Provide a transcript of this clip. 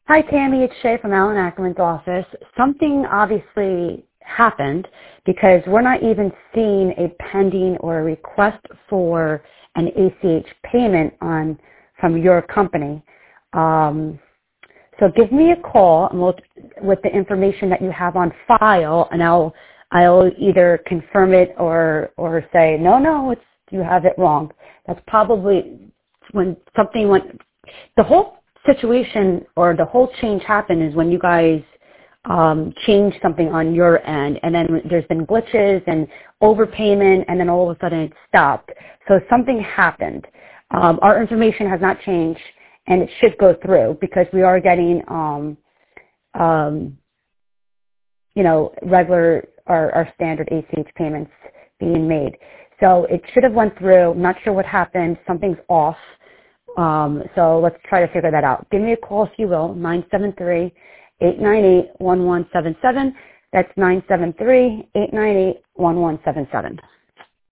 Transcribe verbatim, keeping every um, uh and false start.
Hi, Tammy. It's Shay from Alan Ackerman's office. Something obviously happened because we're not even seeing a pending or a request for an A C H payment on from your company. Um, so give me a call and we'll, with the information that you have on file, and I'll I'll either confirm it or or say no, no, it's you have it wrong. That's probably when something went. The whole situation or the whole change happened is when you guys um, changed something on your end, and then there's been glitches and overpayment, and then all of a sudden it stopped. So something happened. Um, our information has not changed, and it should go through because we are getting, um, um, you know, regular our, our standard A C H payments being made. So it should have went through. I'm not sure what happened. Something's off. Um, so let's try to figure that out. Give me a call if you will, nine seven three, eight nine eight, one one seven seven. That's nine seven three, eight nine eight, one one seven seven.